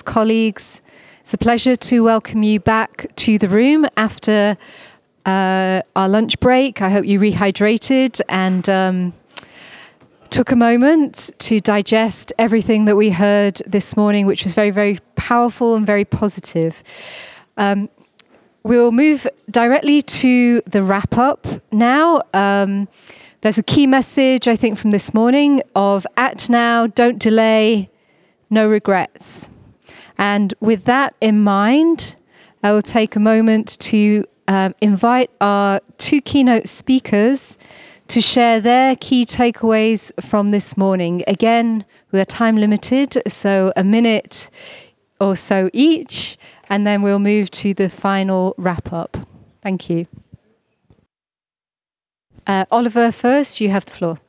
colleagues. It's a pleasure to welcome you back to the room after our lunch break. I hope you rehydrated and took a moment to digest everything that we heard this morning, which was very, very powerful and very positive. We'll move directly to the wrap-up now. There's a key message, I think, from this morning of act now, don't delay, no regrets. And with that in mind, I will take a moment to invite our two keynote speakers to share their key takeaways from this morning. Again, we are time limited, so a minute or so each, and then we'll move to the final wrap-up. Thank you. Oliver, first, you have the floor.